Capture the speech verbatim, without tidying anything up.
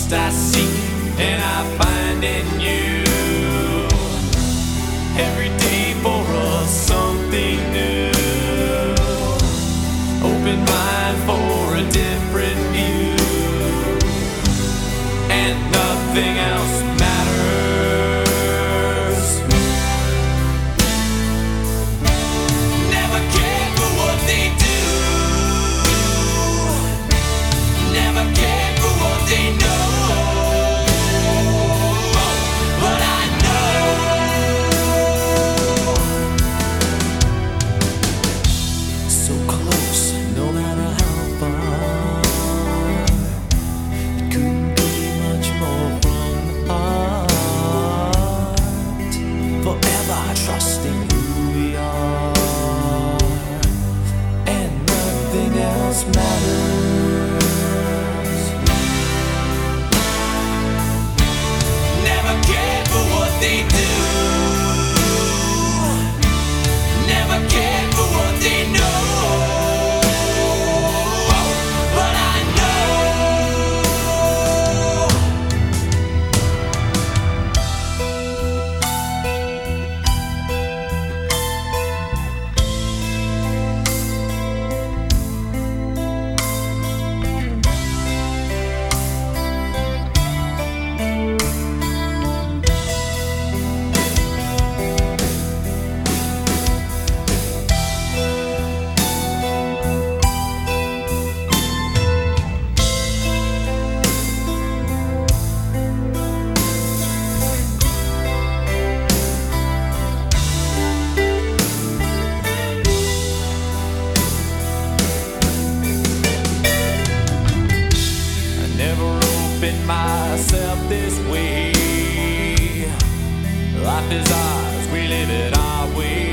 lost I seek and I find in you. Every day for us something new. Open mind for a different view, and nothing else matters. Never cared for what they do. Never cared for what they know. But I know so close, no matter how far. It couldn't be much more from the heart. Forever trusting who we are, and nothing else matters. Never cared for what they do. Never cared for what they know. But I know never opened myself this way. Life is ours, we live it our way.